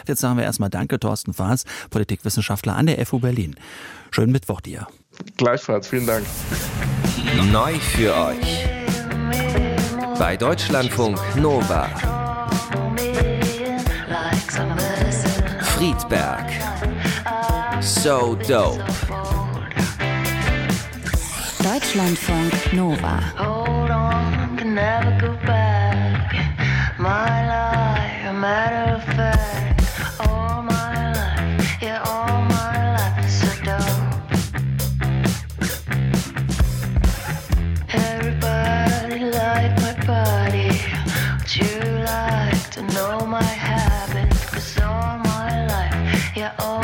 Jetzt sagen wir erstmal Danke, Thorsten Faas, Politikwissenschaftler an der FU Berlin. Schönen Mittwoch dir. Gleichfalls, vielen Dank. Neu für euch. Bei Deutschlandfunk Nova. Friedberg. So dope. Deutschlandfunk Nova. Hold on, can never go back. My life, a matter of fact. All my life, yeah, all my life is so dope. Everybody like my body. Would you like to know my habits? 'Cause all my life, yeah, all